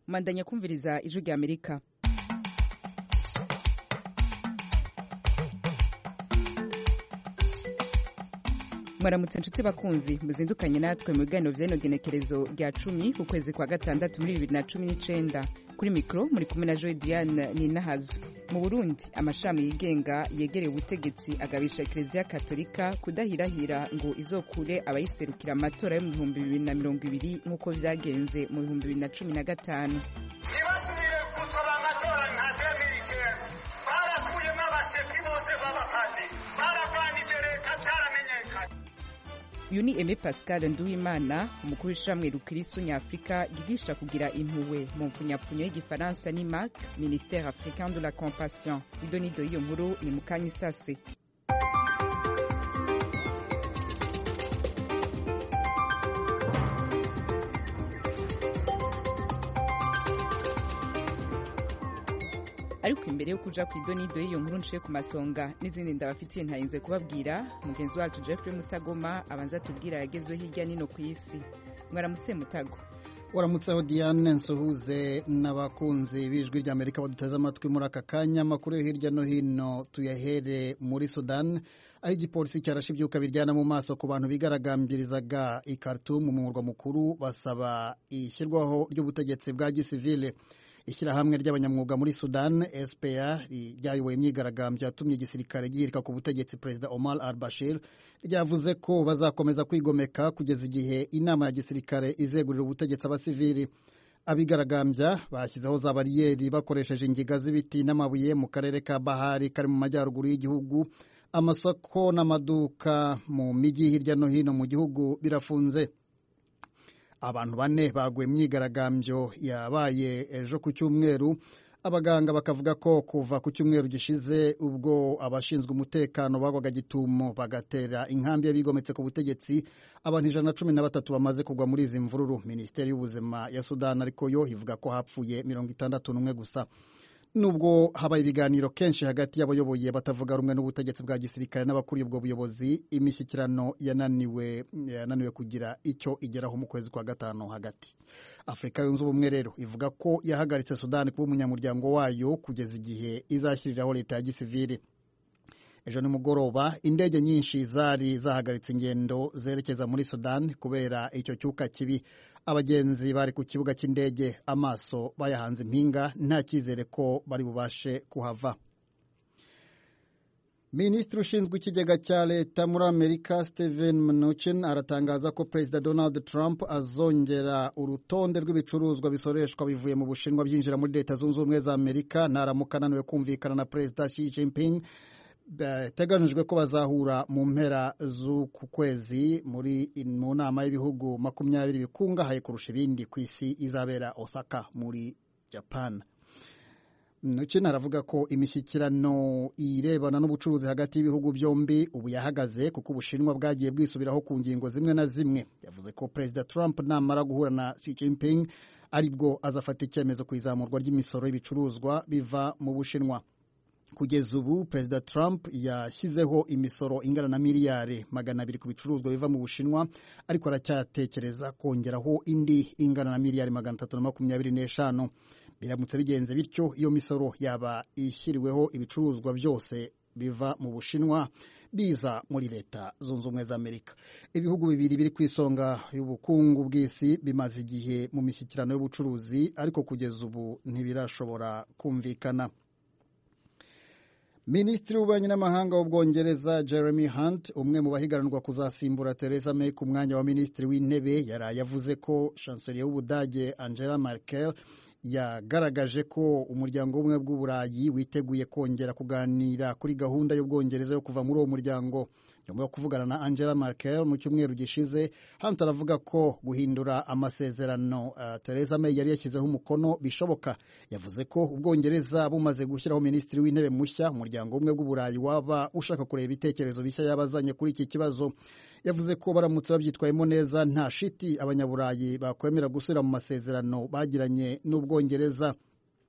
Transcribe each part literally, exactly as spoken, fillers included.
Mandanya kumviriza ijwi rya Amerika. Mwaramutse nshuti bakunzi muzindukanye natwe mu biganiro vy'ino genekerezo rya cumi ukwezi kwa gatandatu muri bibiri na cumi n'icenda. Kuri mikro muri kumwe na Joy Diane Ninahazo. Mu Burundi amashami yigenga yegereye ubutegetsi agabisha Eklezia Katolika kudahirahira ngo izokure abayiserukira amatora yo mu bihumbi bibiri na mirongo ibiri nk'uko vyagenze mu bihumbi bibiri na cumi na gatanu. Ntibasubire gutora amatora nka demirikesi barakuyemo abaseki bose b'abapadiri baragwanije leta ataramenyekanye. Uyu ni Aimé Pascal Nduwimana, umukuru w'ishamwe rukirisu nyafrika ryigisha kugira impuhwe mu mfunyapfunyo y'igifaransa ni M A C, Ministère Africain de la Compassion. Idonido y'iyo nkuru ni Mukanya Isase. Ariko imbere yo kuja ku idonido y'iyo nkuru nciye ku masonga n'izindi ndabafitiye ntarinze kubabwira, mugenzi wacu Jeffrey Mutagoma abanza tubwira yagezwe hirya nino ku isi. Mwaramutse Mutago. Waramutseho Diane, nsuhuze n'abakunzi b'ijwi rya Amerika baduteze amatwi muri aka kanya. Amakuru yo hirya no hino tuyahere muri Sudan, aho igipolisi cyarashe ivyuka biryana mu maso ku bantu bigaragambirizaga i Khartoum mu murwa mukuru basaba ishyirwaho ry'ubutegetsi bwa gisivile. Ishyirahamwe ry'abanyamwuga muri Sudan S P A ryayoboye imyigaragambyo yatumye igisirikare gihirika ku butegetsi Perezida Omar al-Bashir, ryavuze ko bazakomeza kwigomeka kugeza igihe inama ya gisirikare izegurira ubutegetsi abasivili. Abigaragambya bashyizeho za bariyeri bakoresheje ingiga z'ibiti n'amabuye mu karere ka Bahari kari mu majyaruguru y'igihugu. Amasoko n'amaduka mu mijyi hirya no hino mu gihugu birafunze. Abantu bane baguye myigaragambyo yabaye ejo ku cyumweru. Abaganga bakavuga ko kuva ku cyumweru gishize ubwo abashinzwe umutekano bagwaga gitumo bagatera inkambi y'abigometse ku butegetsi, abantu ijana na cumi na batatu bamaze kugwa muri izi mvururu. Minisiteri y'ubuzima ya Sudan ariko yo ivuga ko hapfuye mirongo itandatu n'umwe gusa. Nubwo habaye ibiganiro kenshi hagati y'abayoboye batavuga rumwe n'ubutegetsi bwa gisirikare n'abakuriye ubwo buyobozi, imishyikirano yananiwe yananiwe kugira icyo igeraho mu kwezi kwa gatanu hagati. Afrika yunze ubumwe rero ivuga ko yahagaritse Sudan kuba umunyamuryango wayo kugeza igihe izashyiriraho leta ya gisivili. Ejo nimugoroba indege nyinshi zari zahagaritse ingendo zerekeza muri Sudan kubera icyo cyuka kibi. Abagenzi bari ku kibuga cy'indege amaso bayahanze impinga, nta cyizere ko bari bubashe kuhava. Minisitiri ushinzwe ikigega cya leta muri Amerika Steven Mnuchin aratangaza ko Perezida Donald Trump azongera urutonde rw'ibicuruzwa bisoreshwa bivuye mu Bushinwa byinjira muri Leta Zunze Ubumwe za Amerika naramuka ananiwe kumvikana na Perezida Xi Jinping. Teganijwe ko bazahura mu mpera z'uku kwezi muri mu nama y'ibihugu makumyabiri bikungahaye kurusha ibindi ku isi izabera Osaka muri Japan. Mnuchin aravuga ko imishyikirano irebana n'ubucuruzi hagati y'ibihugu byombi ubu yahagaze kuko Ubushinwa bwagiye bwisubiraho ku ngingo zimwe na zimwe. Yavuze ko Perezida Trump namara guhura na Xi Jinping aribwo azafata icyemezo ku izamurwa ry'imisoro y'ibicuruzwa biva mu Bushinwa. Kugeza ubu Perezida Trump yashyizeho imisoro ingana na miliyari magana abiri ku bicuruzwa biva mu Bushinwa, ariko aracyatekereza kongeraho indi ingana na miliyari magana atatu na makumyabiri n'eshanu. Biramutse bigenze bityo iyo misoro yaba ishyiriweho ibicuruzwa byose biva mu Bushinwa biza muri Leta Zunze Ubumwe za Amerika. Ibihugu bibiri biri ku isonga y'ubukungu bw'isi bimaze igihe mu mishyikirano y'ubucuruzi, ariko kugeza ubu ntibirashobora kumvikana. Minisitiri w'ububanyi n'amahanga w'Ubwongereza Jeremy Hunt, umwe mu bahiganirwa kuzasimbura Theresa May ku mwanya wa minisitiri w'intebe, yaraye yavuze ko chancelier w'Ubudage Angela Merkel yagaragaje ko umuryango w'ubumwe bw'Uburayi witeguye kongera kuganira kuri gahunda y'Ubwongereza yo kuva muri uwo muryango. Nyuma yo kuvugana na Angela Merkel mu cyumweru gishize, Hunt aravuga ko guhindura amasezerano uh, Theresa May yari yashyizeho umukono bishoboka. Yavuze ko Ubwongereza bumaze gushyiraho minisitiri w'intebe mushya, umuryango w'ubumwe bw'Uburayi waba ushaka kureba ibitekerezo bishya yabazanye kuri iki kibazo. Yavuze ko baramutse babyitwayemo neza nta shiti abanyaburayi bakwemera gusubira mu masezerano bagiranye n'Ubwongereza.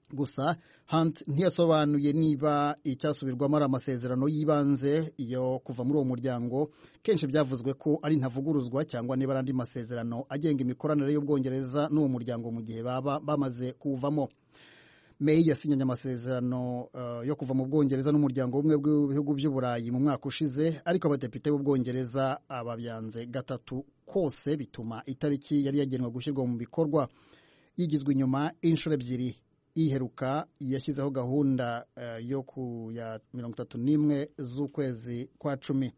gusa Hunt ntiyasobanuye niba icyasubirwamo ari amasezerano y'ibanze yo kuva muri uwo muryango kenshi byavuzwe ko ari ntavuguruzwa cyangwa niba ari andi masezerano agenga imikoranire y'Ubwongereza n'uwo muryango mu gihe baba bamaze kuwuvamo. May yasinyanye amasezerano uh, yo kuva mu Bwongereza n'umuryango umwe w'ibihugu by'Uburayi mu mwaka ushize, ariko abadepite b'Ubwongereza ababyanze gatatu kose bituma itariki yari yagenwe gushyirwa mu bikorwa yigizwe inyuma inshuro ebyiri. Iheruka yashyizeho gahunda uh, yo ku ya mirongo itatu n'imwe z'ukwezi kwa cumi.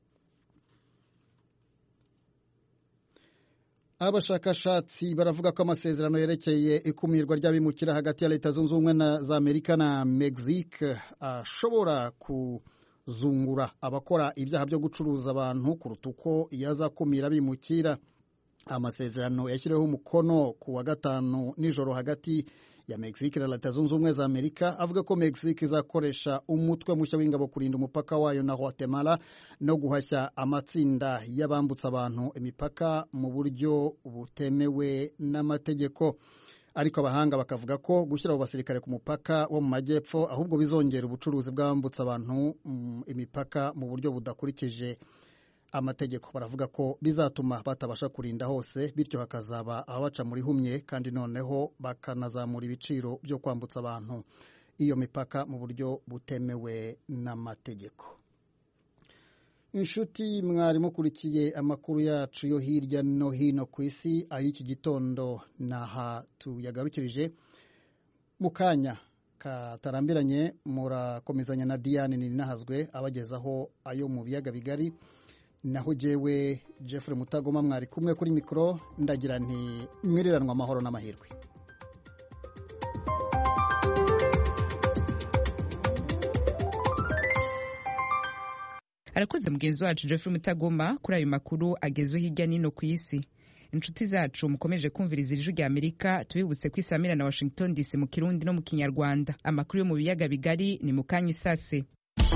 Abashakashatsi baravuga ko amasezerano yerekeye ikumirwa ry'abimukira hagati ya Leta Zunze Ubumwe za Amerika na Mexique ashobora kuzungura abakora ibyaha byo gucuruza abantu kuruta uko yazakumira abimukira. Amasezerano yashyiriweho umukono ku wa gatanu nijoro hagati ya Mexique na Leta Zunze Ubumwe za Amerika avuga ko Mexique izakoresha umutwe mushya w'ingabo kurinda umupaka wayo na Guatemala no guhashya amatsinda y'abambutsa abantu imipaka mu buryo butemewe n'amategeko. Ariko abahanga bakavuga ko gushyira abo basirikare ku mupaka wo mu majyepfo ahubwo bizongera ubucuruzi bw'abambutsa abantu mm, imipaka mu buryo budakurikije amategeko. Baravuga ko bizatuma batabasha kurinda hose, bityo hakazaba ababaca muri humye kandi noneho bakanazamura ibiciro byo kwambutsa abantu iyo mipaka mu buryo butemewe n'amategeko. Inshuti mwari mukurikiye amakuru yacu yo hirya no hino ku isi ay'iki gitondo naha tuyagarukirije. Mu kanya katarambiranye murakomezanya na Diane Ninahazwe abagezaho ayo mu biyaga bigari. Naho jewe Jeffrey Mutagoma mwari kumwe kuri mikro, ndagira nti mwiriranwa amahoro n'amahirwe. Arakoze mugenzi wacu Jeffrey Mutagoma kuri ayo makuru agezwe hirya nino ku isi. Inshuti zacu mukomeje kumviriza ijwi rya Amerika, tubibutse ko Isamira na Washington D C mu Kirundi no mu Kinyarwanda. Amakuru yo mu biyaga bigari ni mu kanya isase.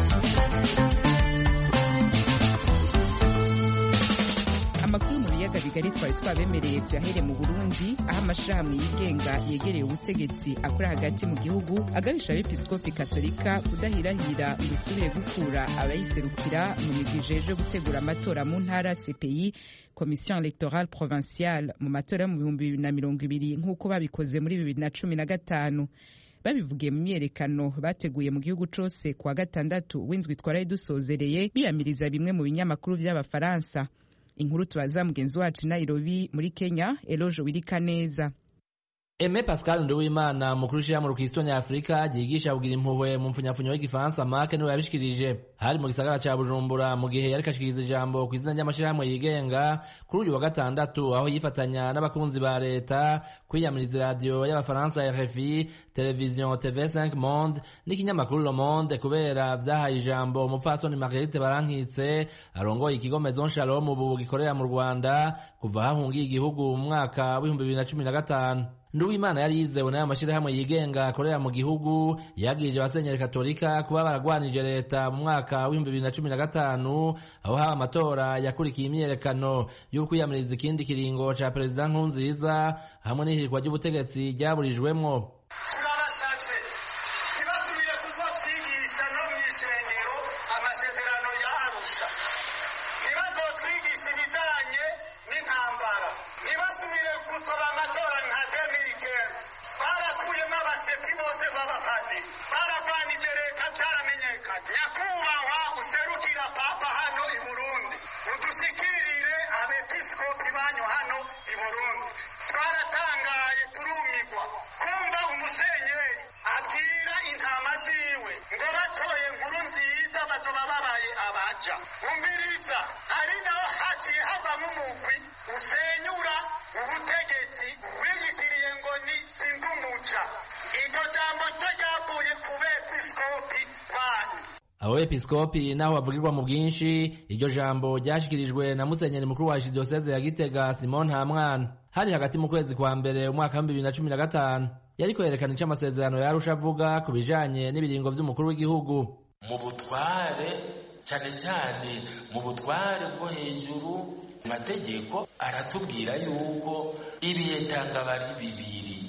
Amakuru mu biyaga bigari twari twabemereye tuyahere mu Burundi, aho amashirahamwe yigenga yegereye ubutegetsi akora hagati mu gihugu agabisha abepiskopi katolika kudahirahira ibisubiye gukura abayiserukira mu migwi ijejwe gutegura amatora mu ntara C P I, Commission Electorale Provinciale, mu matora yo mu bihumbi bibiri na mirongo ibiri nk'uko babikoze muri bibiri na cumi na gatanu. Babivugiye mu myerekano bateguye mu gihugu cose kuwa gatandatu w'indwi twaraye dusozereye, biyamiriza bimwe mu binyamakuru by'Abafaransa. Inkuru tubaza mugenzi wacu Nairobi muri Kenya, Elojo Wirikaneza. Aime Pascal Nduwimana mukuru shira mu Kristo nya Afrika yigisha kugira impuhwe mu mfunyafunyo y'igifaransa make niwe yabishikirije hari mu gisagara ca Bujumbura mu gihe yari kashikiriza ijambo ku izina ry'amashirahamwe yigenga kuri uyu wa gatandatu, aho yifatanya n'abakunzi ba leta kwiyamiriza radio y'Abafaransa R F I, television T V cinq Monde n'ikinyamakuru Le Monde kubera vyahaye ijambo umupfasoni Marguerite Barankitse arongoye ikigo Maison Shalom ubu gikorera mu Rwanda kuva hahungiye igihugu mu mwaka w'ibihumbi bibiri na cumi na gatanu. Nduwimana yari yizewe n'aya mashirahamwe yigenga akorera mu gihugu yagirije abasenyeri katolika kuba baragwanije leta mu mwaka w'ibihumbi bibiri na cumi na gatanu, aho haba amatora yakurikiye imyerekano yo kwiyamiriza ikindi kiringo ca Perezida Nkurunziza hamwe n'ihirikwa ry'ubutegetsi ryaburijwemwo. Turabasavye ntibasubire kuzotwigisha no mw'ishengero amasezerano ya Arusha, ntibazotwigisha ibijanye n'intambara, ntibasubire gutoba amatora nka barakuyemo abasepi bose b'abapadiri, baragwanije leta byaramenyekanye. Nyakubahwa userukira papa hano i Burundi, udushikirire abepiskopi banyu hano i Burundi. Twaratangaye turumigwa kumva umusenyeri abwira intama ziwe ngo batoye Nkurunziza bazoba babaye abaja. Umviriza, ari naho haciye havamo umugwi usenyura ubutegetsi wiyitiriye ngo ni Sindumuca. Iryo jambo ryo ryavuye ku bepiskopi banyu. Abo bepiskopi naho bavugirwa mu bwinshi, iryo jambo ryashikirijwe na musenyeri mukuru wa Archdiocese ya Gitega Simon Ntamwana hari hagati mu kwezi kwa mbere umwaka wa bibiri na cumi na gatanu. Yari kwerekana ico amasezerano ya Arusha avuga ku bijanye n'ibiringo vy'umukuru w'igihugu. Mu butware cyane cyane mu butware bwo hejuru, amategeko aratubwira yuko ibihe tanga bari bibiri.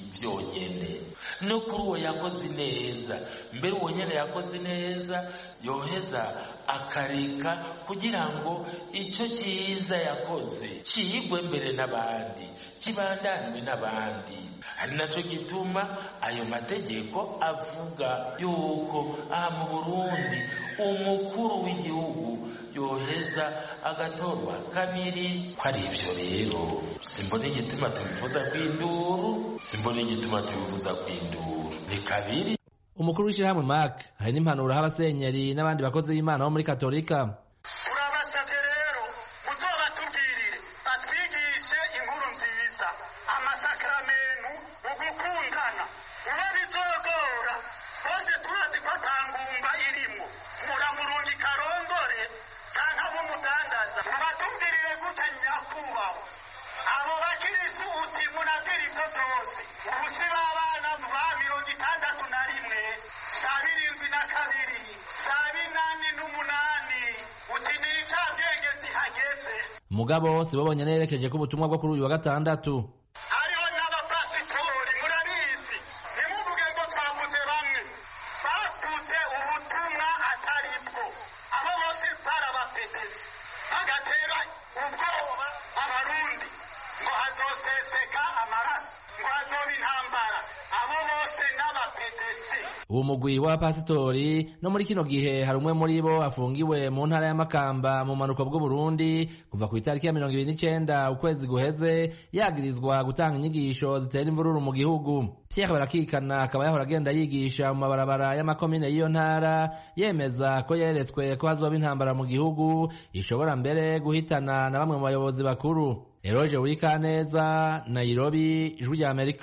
vyonyene no kuri uwo yakoze neza mbere uwo nyene yakoze neza yoheza akareka kugira ngo ico cyiza yakoze ciyigwe mbere n'abandi kibandanywe n'abandi ari naco gituma ayo mategeko avuga yuko aha mu Burundi umukuru w'igihugu yoheza agatorwa kabiri. Kwari ivyo rero simbona igituma tubivuza kw'induru simbona igituma tubivuza kw'induru ni kabiri. Umukuru w'ishirahamwe Mark hari n'impanuro h'abasenyeri n'abandi bakozi b'Imana bo muri Katolika. Turabasavye rero muzobatubwirire batwigishe inkuru nziza amasakramentu ugukundana uba bizogora bose turazi ko atangumba irimo muramurungi karondore canke abumudandaza mubatubwirire gute nyakubahwa abo bakirisu uti munatera ivyo vyose ubusi b'abana ba mirongo itandatu na rimwe saa birindwi na kabiri saa binani n'umunani uti ni icabwenge zihageze. Mugabo sibo bonyene yerekeje ko ubutumwa bwo kuri uyu wa gatandatu. Hariho n'abapasitori murabizi ntimuvuge ngo twavuze bamwe bavuze ubutumwa atari bwo abo bose barabapetesi bagatera ubwoba abarundi ngo hazoseseka amaraso ngo hazoba intambara abo bose n'abapetesi. Uwo mugwi w'abapasitori no muri kino gihe hari umwe muri bo afungiwe mu ntara ya Makamba mu manuko bw'u Burundi kuva ku itariki ya mirongo ibiri n'icenda ukwezi guheze yagirizwa gutanga inyigisho zitera imvururu mu gihugu. Pierre Barakikana akaba yahora agenda yigisha mu mabarabara y'amakomine y'iyo ntara yemeza ko yeretswe ko hazoba intambara mu gihugu ishobora mbere guhitana na bamwe mu bayobozi bakuru. Eroje Wikaneza, Nairobi, Ijwi rya Amerika.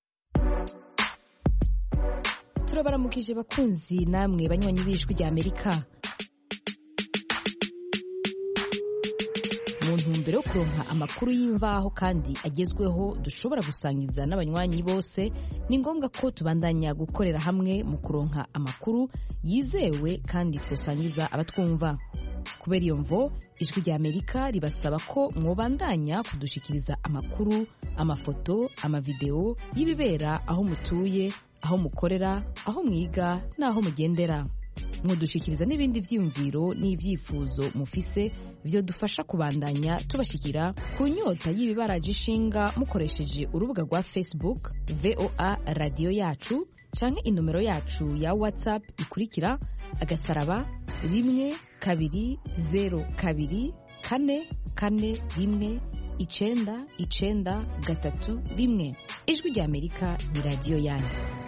Turabaramukije bakunzi namwe banywanyi b'Ijwi rya Amerika. Mu ntumbero yo kuronka amakuru y'imvaho kandi agezweho dushobora gusangiza n'abanywanyi bose, ni ngombwa ko tubandanya gukorera hamwe mu kuronka amakuru yizewe kandi twosangiza abatwumva. Kubera iyo mvo, Ijwi rya Amerika ribasaba ko mwobandanya kudushikiriza amakuru, amafoto, amavideo y'ibibera aho mutuye, aho mukorera, aho mwiga n'aho mugendera. Mudushikiriza n'ibindi vyiyumviro n'ivyifuzo mufise vyo dufasha kubandanya tubashikira ku nyota y'ibibaraje ishinga mukoresheje urubuga rwa Facebook V O A Radio Yacu canke inomero yacu ya WhatsApp ikurikira agasaraba rimwe kabiri zero kabiri kane kane rimwe icenda icenda gatatu rimwe. Ijwi rya Amerika ni radio yanyu.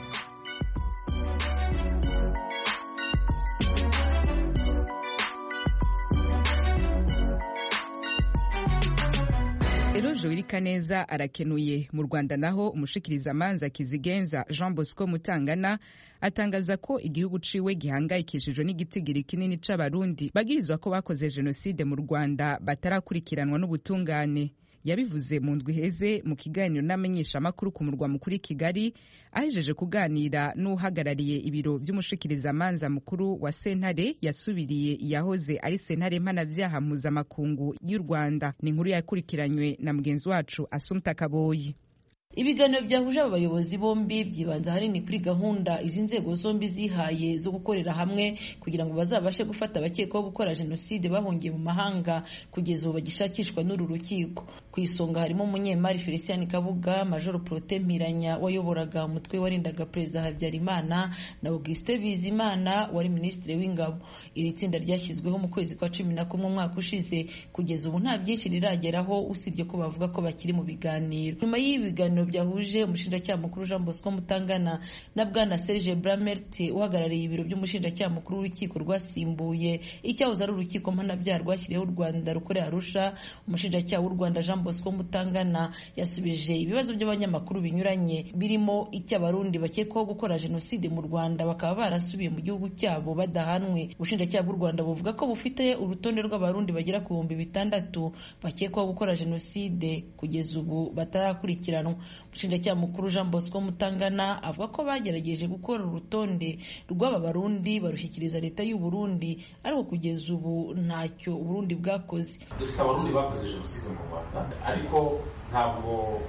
Eroje Wikaneza arakenuye. Mu Rwanda naho umushikiriza manza Kizigenza Jean Bosco Mutangana atangaza ko igihugu ciwe gihangayikishijwe n'igitigiri kinini c'abarundi bagirizwa ko bakoze genocide mu Rwanda batarakurikiranwa n'ubutungane. Yabivuze mu ndwi heze mu kiganiro n'amenyesha makuru ku murwa mukuru Kigali ahejeje kuganira n'uhagarariye ibiro by'umushikiriza manza mukuru wa sentare yasubiriye yahoze ari sentare mpanavyaha mpuzamakungu y'u Rwanda. Ni inkuru yakurikiranywe na mugenzi wacu Assumpta Kaboyi. Ibiganiro byahuje abayobozi bombi byibanza hanini kuri gahunda izi nzego zombi zihaye zo gukorera hamwe kugira ngo bazabashe gufata abakekwaho gukora jenoside bahungiye mu mahanga kugeza ubu bagishakishwa n'uru rukiko. Ku isonga harimo umunyemari Felicien Kabuga, Major Protais Mpiranya wayoboraga umutwe warindaga Perezida Habyarimana na Auguste Bizimana wari Minisitiri w'Ingabo. Iri tsinda ryashyizweho mu kwezi kwa cumi na kumwe umwaka ushize, kugeza ubu nta byinshi rirageraho usibye ko bavuga ko bakiri mu biganiro. Nyuma y'ibiganiro byahuje umushinjacyaha mukuru Jean Bosco Mutangana na bwana Serge Bramert uhagarariye ibiro by'umushinjacyaha mukuru w'urukiko rwasimbuye icyahoze ari urukiko mpanabyaha rwashyiriyeho u Rwanda rukorera Arusha. Umushinjacyaha w'u Rwanda Jean Bosco Mutangana yasubije ibibazo by'abanyamakuru binyuranye birimo icy'abarundi bakekwaho gukora jenoside mu Rwanda bakaba barasubiye mu gihugu cyabo badahanwe. Ubushinjacyaha bw'u Rwanda buvuga ko bufite urutonde rw'abarundi bagera ku bihumbi bitandatu bakekwaho gukora jenoside kugeza ubu batarakurikiranwa. Umushinjacyaha mukuru Jean Bosco Mutangana avuga ko bagerageje gukora urutonde rw'aba barundi barushyikiriza leta y'u Burundi ariko kugeza ubu ntacyo Burundi bwakoze. Dufite abarundi bakoze jenoside mu Rwanda ariko ntabwo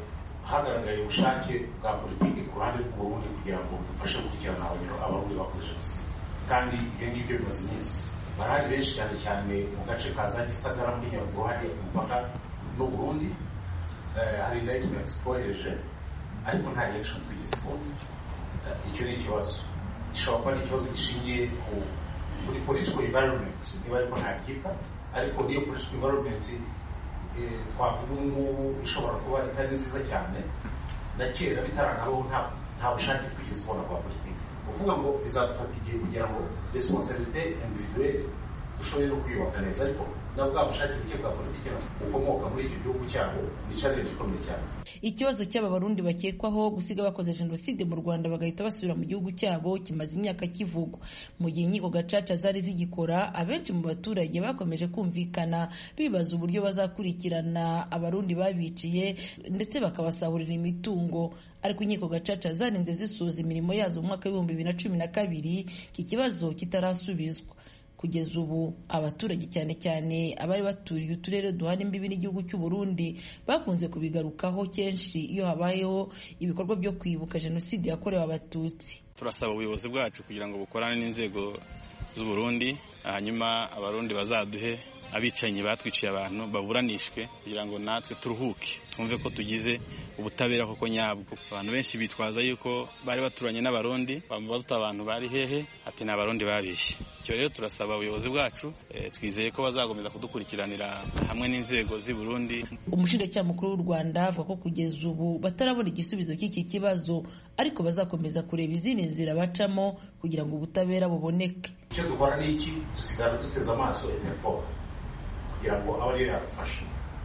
hagaragaye ubushake bwa politiki ku ruhande rw'uburundi kugira ngo dufashe gukurikirana abarundi bakoze jenoside kandi ibyo ngibyo bimaze iminsi barahari benshi cyane cyane mu gace ka za gisagara muri nyaruguru hariya ku mupaka n'uburundi hari indictment twohereje ariko nta reaction twigeze kubona. Icyo ni ikibazo gishobora kuba ari ikibazo gishingiye kuri political environment niba ariko ntakita ariko niyo political environment twavuga ubu ngubu ishobora kuba itari nziza cyane na kera bitaranabaho nta bushake twigeze kubona bwa politiki. uvuga ngo bizadufata igihe kugira ngo responsabilité individuelle dushobore no kwiyubaka neza ariko nabwo bwa bushake buke bwa politiki bukomoka muri iki gihugu cyabo ni challenge ikomeye cyane. Ikibazo cy'aba Barundi bakekwaho gusiga bakoze jenoside mu Rwanda bagahita basubira mu gihugu cyabo kimaze imyaka kivugwa. Mu gihe inkiko gacaca zari zigikora, abenshi mu baturage bakomeje kumvikana bibaza uburyo bazakurikirana abarundi babiciye ndetse bakabasahurira imitungo. Ariko inkiko gacaca zarinze zisoza imirimo yazo mu mwaka w'ibihumbi bibiri na cumi na kabiri iki kibazo kitarasubizwa. Kugeza ubu abaturage cyane cyane abari baturiye uturere duhana imbibi n'igihugu cy'u Burundi bakunze kubigarukaho kenshi iyo habayeho ibikorwa byo kwibuka jenoside yakorewe abatutsi. Turasaba ubuyobozi bwacu kugira ngo bukorane n'inzego z'u Burundi, hanyuma abarundi bazaduhe abicanyi batwiciye abantu baburanishwe kugira ngo natwe turuhuke twumve ko tugize ubutabera koko nyabwo. Abantu benshi bitwaza yuko bari baturanye n'abarundi bamubaza abantu bari hehe ati na abarundi babishye. Cyo rero turasaba ubuyobozi bwacu e, twizeye ko bazagomeza kudukurikiranira hamwe n'inzego z'i Burundi. Umushinjacyaha mukuru w'u Rwanda avuga ko kugeza ubu batarabona igisubizo cy'iki kibazo ariko bazakomeza kureba izindi nzira bacamo kugira ngo ubutabera buboneke. Icyo dukora ni iki? Dusigara duteze amaso Interpol kugira ngo abe ariyo yadufasha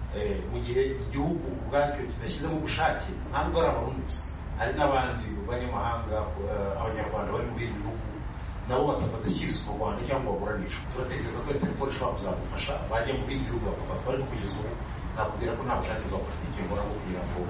mu gihe igihugu ubwacyo kidashyizemo ubushake. Ntabwo ari abarundi gusa, hari n'abandi banyamahanga, abanyarwanda bari mu bindi bihugu nabo badashyize mu Rwanda cyangwa baburanishwa. Turatekereza ko Interpol ishobora kuzadufasha bajya mu bindi bihugu bakafatwa, ariko kugeza ubu nakubwira ko nta bushake bwa politiki mbona kugira ngo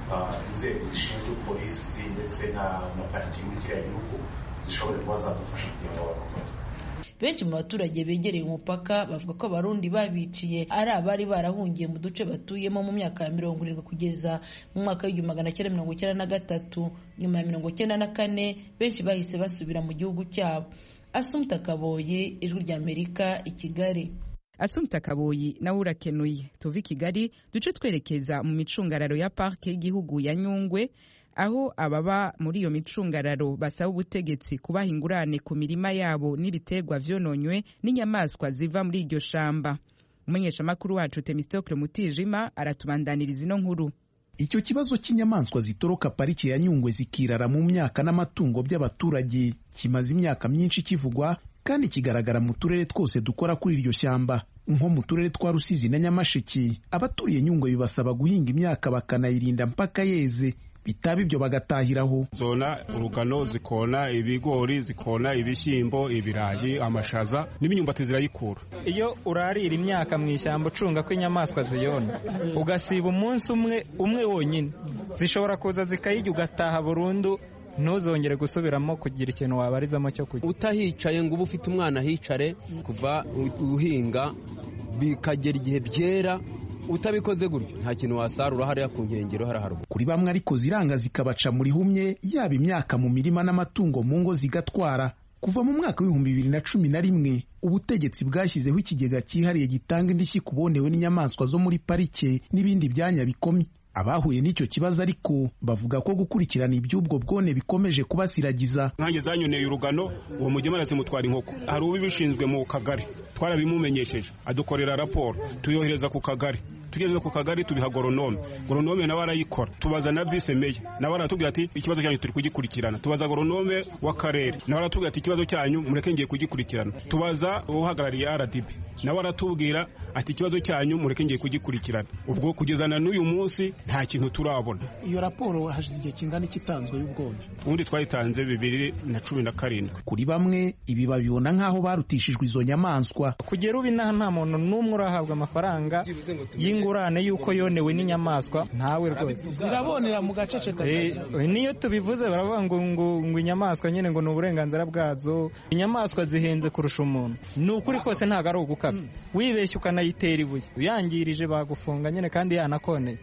inzego zishinzwe polisi ndetse na pariki muri kiriya gihugu zishobore kuba zadufasha kugira ngo babafate. Benshi mu baturage begereye umupaka bavuga ko abarundi babiciye ari abari barahungiye mu duce batuyemo mu myaka ya mirongo irindwi kugeza mu mwaka w'igihumbi magana cyenda mirongo icyenda na gatatu. Nyuma ya mirongo icyenda na kane benshi bahise basubira mu gihugu cyabo. Assumpta Kaboyi, Ijwi ry'Amerika, i Kigali. Assumpta Kaboyi nawe urakenuye. Tuvi Kigali duce twerekeza mu micungararo ya parke y'igihugu ya Nyungwe, aho ababa muri iyo micungararo basaba ubutegetsi kubaha ingurane ku mirima yabo n'ibiterwa vyononywe n'inyamaswa ziva muri iryo shamba. Umumenyeshamakuru wacu Temistocle Mutijima aratubandaniriza ino nkuru. Icyo kibazo cy'inyamaswa zitoroka pariki ya Nyungwe zikirara mu myaka n'amatungo by'abaturage kimaze imyaka myinshi kivugwa kandi kigaragara mu turere twose dukora kuri iryo shyamba. Nko mu turere twa Rusizi na Nyamasheke, abaturiye Nyungwe bibasaba guhinga imyaka bakanayirinda mpaka yeze, bitaba ibyo bagatahiraho. Zona urugano zikona ibigori, zikona ibishyimbo, ibirayi, amashaza n'imyumbati zirayikura. Iyo urarira imyaka mu ishyamba ucunga ko inyamaswa ziyona, ugasiba umunsi umwe umwe wonyine, zishobora kuza zikayijya ugataha burundu, ntuzongere gusubiramo kugira ikintu wabarizamo cyo kujya. Utahicaye ngo uba ufite umwana hicare kuva uhinga bikagera igihe byera, utabikoze gutyo nta kintu wasarura hariya ku nkengero haraharwa. Kuri bamwe ariko ziranga zikabaca muri humye, yaba imyaka mu mirima n'amatungo mu ngo zigatwara. Kuva mu mwaka w'ibihumbi bibiri na cumi na rimwe ubutegetsi bwashyizeho ikigega cyihariye gitanga indishyi ku bonewe n'inyamaswa zo muri parike n'ibindi byanya bikomye. Abahuye n'icyo kibazo ariko bavuga ko gukurikirana iby'ubwo bwone bikomeje kubasiragiza. Nkange zanyoneye urugano, uwo mugema arazimutwara inkoko. Hari ubibishinzwe mu kagari, twarabimumenyesheje, adukorera raporo, tuyohereza ku kagari. Tugeze ku kagari tubiha goronome, goronome nawe arayikora. Tubaza na vice meya, nawe aratubwira ati ikibazo cyanyu turi kugikurikirana. Tubaza goronome w'akarere, nawe aratubwira ati ikibazo cyanyu mureke ngiye kugikurikirana. Tubaza uhagarariye R D B, nawe aratubwira ati ikibazo cyanyu mureke ngiye kugikurikirana. Ubwo kugezana n'uyu munsi nta kintu turabona. Iyo raporo hashize igihe kingana ikitanzwe y'ubwone. Ubundi twayitanze bibiri na cumi na karindwi. Kuri bamwe ibi babibona nk'aho barutishijwe izo nyamaswa. Kugera ubu nta nta muntu n'umwe urahabwa amafaranga y'ingurane y'uko yonewe n'inyamaswa, ntawe rwose. Zirabonera mu gacece kagari. Niyo tubivuze baravuga ngo ngo inyamaswa nyine ngo ni uburenganzira bwazo. Inyamaswa zihenze kurusha umuntu. Ni ukuri kose ntago ari ugukabya. Wibeshye ukanayitera ibuye, uyangirije bagufunga nyine kandi yanakoneye. Ugisha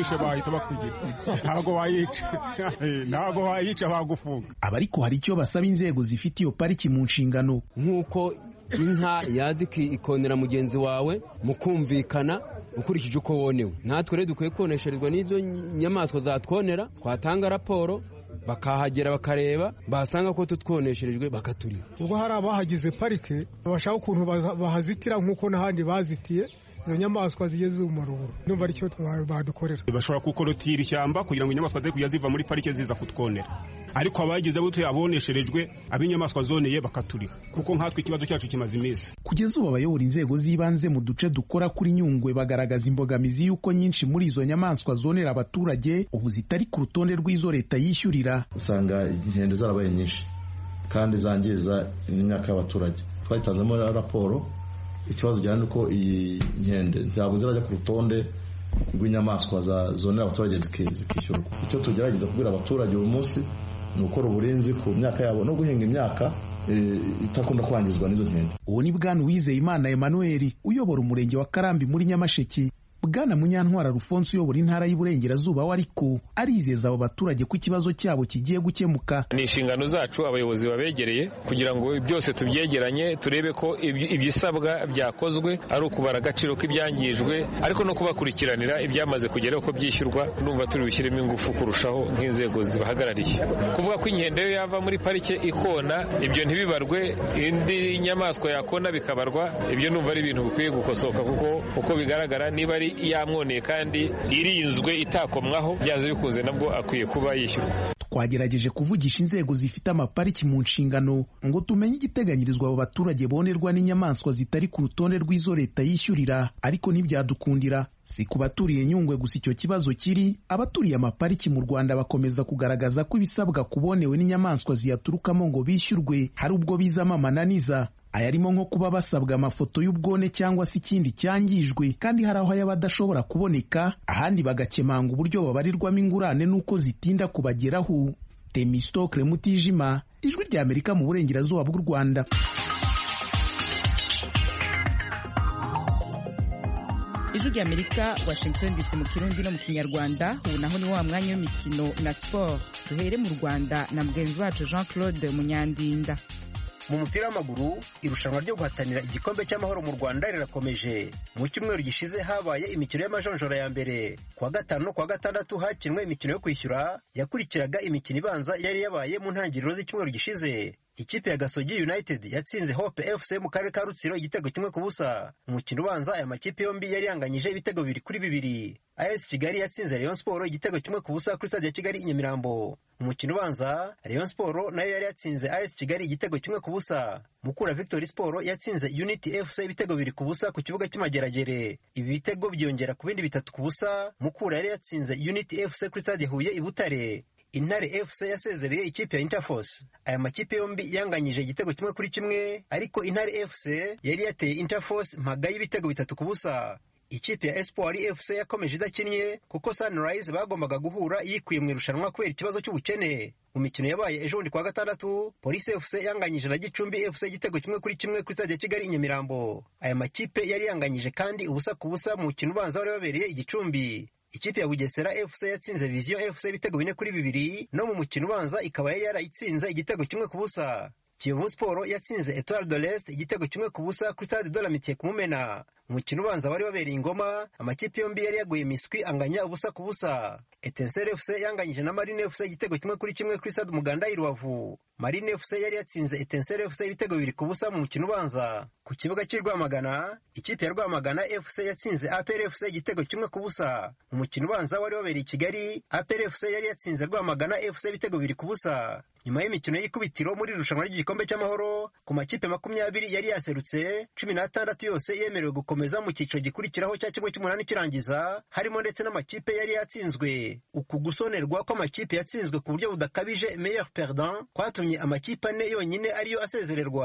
uyishe bahita bakwigira ntabwo wayica ntabwo wayica bagufunga. Aba ariko hari icyo basaba inzego zifite iyo pariki mu nshingano, nk'uko inka yazi ikonera mugenzi wawe mukumvikana ukurikije uko wonewe. Natwe rero dukwiye konesherezwa n'izo nyamaswa zatwonera, twatanga raporo bakahagera bakareba, basanga ko tutwonesherejwe bakaturiha. Ubwo hari abahagize parike bashaka ukuntu bahazitira nk'uko n'ahandi bazitiye, izo nyamaswa zigeze mu maruburo, numva ari cyo badukorera. Bashobora kukorotira ishyamba kugira ngo inyamaswa zere kujya ziva muri parike ziza kutwonera, ariko abagize buto abonesherejwe ab'inyamaswa zoneye bakaturiha, kuko nkatwe ikibazo cyacu kimaze iminsi. Kugeza ubu abayobora inzego z'ibanze mu duce dukora kuri Nyungwe bagaragaza imbogamizi y'uko nyinshi muri izo nyamaswa zonera abaturage ubu zitari ku rutonde rw'izo leta yishyurira. Usanga inkende zarabaye nyinshi kandi zangiza imyaka y'abaturage. Twayitanzemo raporo, ikibazo cyane uko iyi nkende ntabwo zirajya ku rutonde rw'inyamaswa za zonera abaturage zikishyurwa. Icyo tugerageza kubwira abaturage uyu munsi ni ukora uburinzi ku myaka yabo no guhinga imyaka itakunda kwangizwa n'izo nkende. Uwo ni Bwana Uwizeyimana Emmanuel uyobora umurenge wa Karambi muri Nyamasheke. Bwana Munyantwara Alphonse uyobora intara y'Iburengerazuba we ariko arizeza abo baturage ko ikibazo cyabo kigiye gukemuka. Ni inshingano zacu abayobozi babegereye kugira ngo byose tubyegeranye, turebe ko ibisabwa byakozwe, ari ukubara agaciro k'ibyangijwe, ariko no kubakurikiranira ibyamaze kugeraho ko byishyurwa. Numva turi bishyiremo ingufu kurushaho nk'inzego zibahagarariye. Kuvuga ko inkende yo yava muri parike ikona, ibyo ntibibarwe, indi nyamaswa yakona bikabarwa, ibyo numva ari ibintu bikwiye gukosoka, kuko uko bigaragara niba ari yamwoneye kandi irinzwe itakomwaho, byaze bikunze nabwo akwiye kuba yishyurwa. Twagerageje kuvugisha inzego zifite amapariki mu nshingano ngo tumenye igiteganyirizwa abo baturage bonerwa n'inyamaswa zitari ku rutonde rw'izo leta yishyurira, ariko ntibyadukundira. Si ku baturiye Nyungwe gusa icyo kibazo kiri, abaturiye amapariki mu Rwanda bakomeza kugaragaza ko ibisabwa kubonewe n'inyamaswa ziyaturukamo ngo bishyurwe hari ubwo bizamo amananiza. Ayarimo nko kuba basabwa amafoto y'ubwone cyangwa se ikindi cyangijwe, kandi hari aho yaba adashobora kuboneka, ahandi bagakemanga uburyo babarirwamo ingurane n'uko zitinda kubageraho. Temistokle Mutijima, Ijwi rya Amerika mu Burengerazuba bw'u Rwanda. Ijwi rya Amerika, Washington D C mu Kirundi no mu Kinyarwanda. Ubu naho ni wa mwanya w'imikino na sport. Duhere mu Rwanda na mugenzi wacu Jean Claude Munyandinda. Mu mupira w'amaguru, irushanwa ryo guhatanira igikombe cy'amahoro mu Rwanda rirakomeje. Mu cyumweru gishize habaye imikino y'amajonjora ya mbere. Kuwa gatanu no kuwa gatandatu hakinwe imikino yo kwishyura yakurikiraga imikino ibanza yari yabaye mu ntangiriro z'icyumweru gishize. Ikipe ya Gasogi United yatsinze Hope F C mu karere ka Rutsiro igitego kimwe ku busa. Umukino ubanza aya makipe yombi yari yanganyije ibitego bibiri kuri bibiri. A S Kigali yatsinze Rayon Sport igitego kimwe ku busa kuri stade ya Kigali i Nyamirambo. Umukino ubanza Rayon Sport nayo yari yatsinze A S Kigali igitego kimwe ku busa. Mukura Victory Sport yatsinze Unity F C ibitego bibiri ku busa ku kibuga cy'Imageragere. Ibi bitego byongera ku bindi bitatu ku busa. Mukura yari yatsinze Unity F C kuri stade Huye i Butare. Intare F C yasezereye ikipe ya Interforce. Aya makipe yombi yanganyije igitego kimwe kuri kimwe, ariko Intare F C yari yateye Interforce mpaga y'ibitego bitatu ku busa. Ikipe ya Espoir F C yakomeje idakinnye kuko Sunrise bagombaga guhura yikuye mu irushanwa kubera ikibazo cy'ubukene. Mu mikino yabaye ejo bundi kwa gatandatu, Police F C yanganyije na Gicumbi F C igitego kimwe kuri kimwe kuri stade ya Kigali i Nyamirambo. Aya makipe yari yanganyije kandi ubusa ku busa mu mukino ubanza wari wabereye i Gicumbi. Ikipe ya Bugesera F C yatsinze Vision F C ibitego bine kuri bibiri, no mu mukino ubanza ikaba yari yarayitsinze igitego kimwe ku busa. Kiyovu Sport yatsinze Etoile de l'Est igitego kimwe ku busa kuri stade de l'Amitié ku Mumena. Umukino ubanza wari wabereye Ingoma, amakipe yombi yari yaguye miswi anganya ubusa ku busa. Etincelle F C yanganyije na Marine F C igitego kimwe kuri kimwe kuri stade Umuganda i Rubavu. Marine F C yari yatsinze Etincelle F C ibitego bibiri ku busa mu mukino ubanza. Ku kibuga cy'i Rwamagana, ikipe ya Rwamagana F C yatsinze A P R F C igitego kimwe ku busa. Mu mukino ubanza wari wabereye i Kigali, A P R F C yari yatsinze Rwamagana F C ibitego bibiri ku busa. Nyuma y'imikino y'ikubitiro muri irushanwa ry'igikombe cy'amahoro, ku makipe makumyabiri yari yaserutse, cumi n'atandatu yose yemerewe gukomeza mu cyiciro gikurikiraho cya kimwe cy'umunani kirangiza, harimo ndetse n'amakipe yari yatsinzwe. Uku gusonerwa kw'amakipe yatsinzwe ku buryo budakabije meilleur perdant kwatumye amakipe ane yonyine ariyo asezererwa.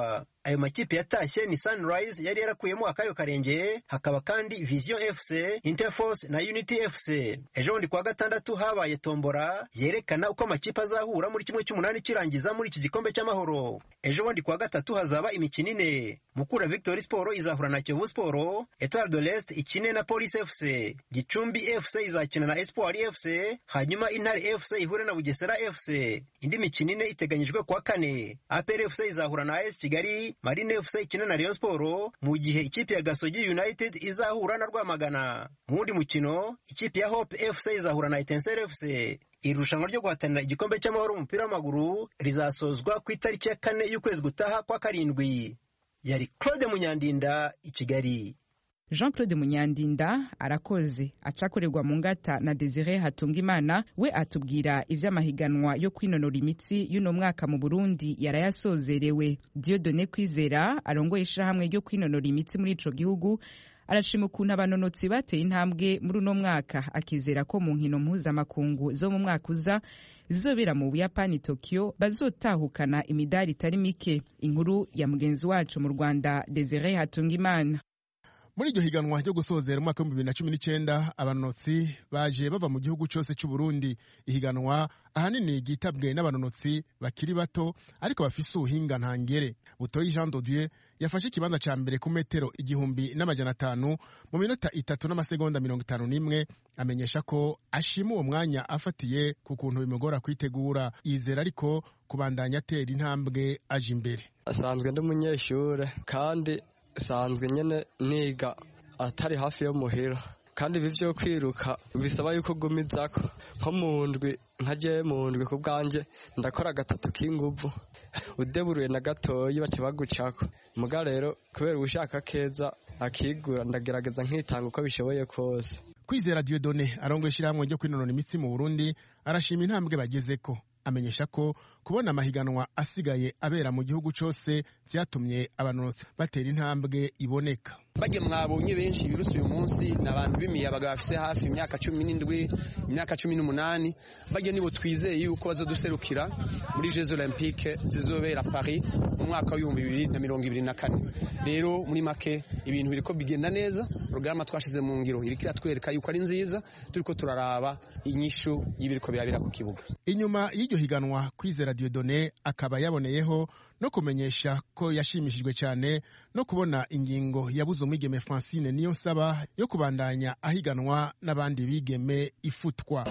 Ayo makipe yatashye ni Sunrise yari yarakuyemo akayo karenge, hakaba kandi Vision F C, Interforce na Unity F C. Ejo bundi kwa gatandatu habaye tombora yerekana uko amakipe azahura muri kimwe cy'umunani kirangiza muri iki gikombe cy'amahoro. Ejo bundi kwa gatatu hazaba imikino ine. Mukura Victory Sport izahura na Kiyovu Sport, Etoile de l'Est ikine na Police F C, Gicumbi F C izakina na Espoir F C, hanyuma Intare F C ihure na Bugesera F C. Indi mikino ine iteganyijwe kwa kane. A P R F C izahura na A S Kigali, Marine F C ikina na Rayon Sport, mu gihe ikipe ya Gasogi United izahura na Rwamagana. Mu wundi mukino, ikipe ya Hope F C izahura na Etincelle F C. Irushanwa ryo guhatanira igikombe cy'amahoro umupira w'amaguru rizasozwa ku itariki ya kane y'ukwezi gutaha kwa karindwi. Yari Claude Munyandinda i Kigali. Jean Claude Munyandinda arakoze acakorerwa mu ngata na Desire Hatungimana, we atubwira ivy'amahiganwa yo kwinonora imitsi y'uno mwaka mu Burundi yarayasozerewe. Dieudonné Kwizera arongoye ishirahamwe ryo kwinonora imitsi muri ico gihugu arashima ukuntu abanonotsi bateye intambwe muri uno mwaka, akizera ko mu nkino mpuzamakungu zo mu mwaka uza zizobera mu Buyapani Tokyo bazotahukana imidari itari mike. Inkuru ya mugenzi wacu mu Rwanda Desire Hatungimana. Muri iryo higanwa ryo gusozera umwaka wa bibiri na cumi n'icenda abanonotsi baje bava mu gihugu cyose cy'u Burundi. Ihiganwa ahanini gitabwe n'abanonotsi bakiri bato ariko bafise ubuhinga ntangere. Butoyi Jean de Dieu yafashe ikibanza ca mbere ku metero igihumbi n'amajana atanu mu minota itatu n'amasegonda mirongo itanu n'imwe, amenyesha ko ashima uwo mwanya afatiye ku kuntu bimugora kwitegura. Yizera ariko kubandanya atera intambwe aje imbere. Asanzwe ndi umunyeshure kandi sanzwe nyene niga atari hafi yo muhira, kandi ibi vyo kwiruka bisaba yuko gumizako nko mu ndwi, nkaje mu ndwi ku bwanje ndakora gatatu k'inguvu, udeburuye na gatoyi bace bagucako. Muga rero kubera ubushaka keza akigura ndagerageza nkitanga uko bishoboye kose. Kwizera Dieudonné arongoye ishirahamwe ryo kwinonora imitsi mu Burundi arashima intambwe bagezeko, amenyesha ko kubona amahiganwa asigaye abera mu gihugu cyose byatumye abanonotsi batera intambwe iboneka. Bage mwabonye benshi biruse uyu munsi n'abantu b'imiyabaga bafise hafi imyaka cumi n'indwi, imyaka cumi n'umunani. Bage nibo twizeye yuko bazoduserukira muri Jeux Olympiques zizobera Paris mu mwaka wa bibiri na mirongo ibiri na kane. Rero muri make ibintu biriko bigenda neza, programa twashize mu ngiro irikira twereka yuko ari nziza, turiko turaraba inyishu y'ibiriko birabira ku kibuga. Inyuma y'iryo higanwa Kwizera Dieudonné akaba yaboneyeho no kumenyesha ko yashimishijwe cyane no kubona ingingo yabuze umwigeme Francine Niyonsaba yo kubandanya ahiganwa n'abandi bigeme ifutwa.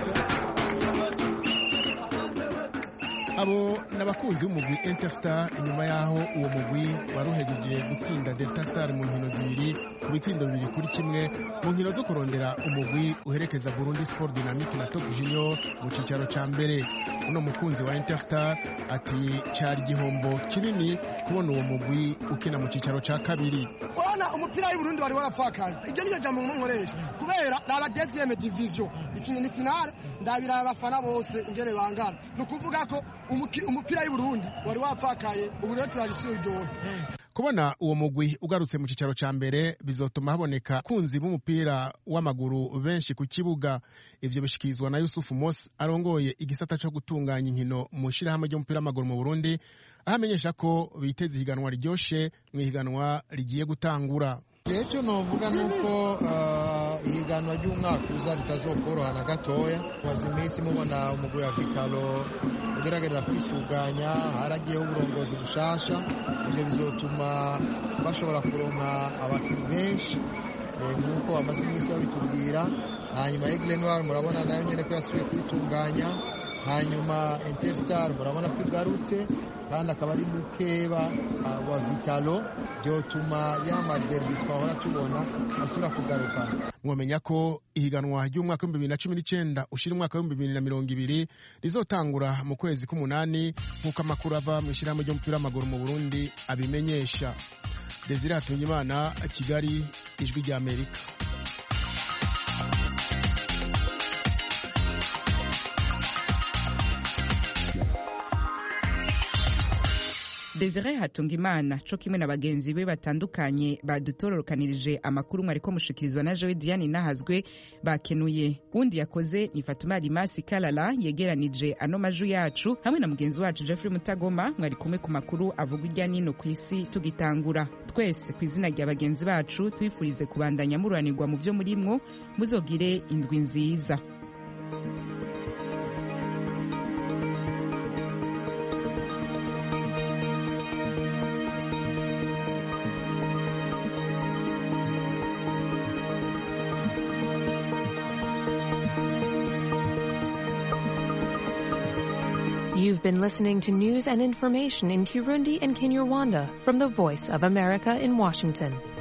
Abo nabakunzi b'umugwi Interstar inyuma yaho uwo mugwi waruhejeje gutsinda Delta Star mu nkino zibiri ku bitsindo bibiri kuri kimwe mu nkino zo kurondera umugwi uherekeza Burundi Sport Dynamique na Top Junior mu cicaro ca mbere. Uno mukunzi wa Interstar ati cari gihombo kinini kubona uwo mugwi ukina mu cicaro ca kabiri. Kubona umupira w'i Burundi wari warafakana, ibyo niyo jambo nkoresha kubera la deuxième division ikinye ni finale ndabira abafana bose ingene bangana, no kuvuga ko umupira w'i Burundi wari wapfakaye, ubu rero turarisuye. Kubona uwo mugwi ugarutse mu cicaro ca mbere bizotuma haboneka kunzi b'umupira w'amaguru benshi ku kibuga. Ivyo bishikizwa na Yusufu Mos arongoye igisata cyo gutunganya inkino mu shirahamwe ry'umupira w'amaguru mu Burundi, ahamenyesha ko biteze ihiganwa ryoshe mu ihiganwa rigiye gutangura. Icyo novuga nuko ihiganwa ry'umwaka uza ritazokoroha na gatoya. Maze iminsi mubona umugwi wa Vitalo ugerageza kwisuganya, haragiyeho uburongozi bushasha, ivyo bizotuma bashobora kuronka abakinyi benshi nk'uko bamaze iminsi babitubwira. Hanyuma Aigle Noir murabona nayo nyene ko yasubiye kwitunganya, hanyuma Interstar murabona ko igarutse kandi akaba ari mukeba wa Vitalo, byotuma yama derby twahora tubona asura kugaruka. Mwomenya ko ihiganwa ry'umwaka wa bibiri na cumi n'icenda ushira umwaka wa bibiri na mirongo ibiri rizotangura mu kwezi k'umunani nk'uko amakuru ava mu ishirahamwe ry'umupira w'amaguru mu Burundi abimenyesha. Desire Hatungimana, Kigali, Ijwi rya Amerika. Desire Hatungimana co kimwe na bagenzi be batandukanye badutororokanirije amakuru mwariko mushikirizwa na Joe Diane Nahazwe bakenuye. Undi yakoze ni Fatuma Rimasi Kalala yegeranije ano maju yacu hamwe na mugenzi wacu Jeffrey Mutagoma mwari kumwe ku makuru avuga irya nino ku isi tugitangura. Twese ku izina rya bagenzi bacu twifurize kubandanya mururanirwa mu vyo murimwo, muzogire indwi nziza. You've been listening to news and information in Kirundi and Kinyarwanda from the Voice of America in Washington.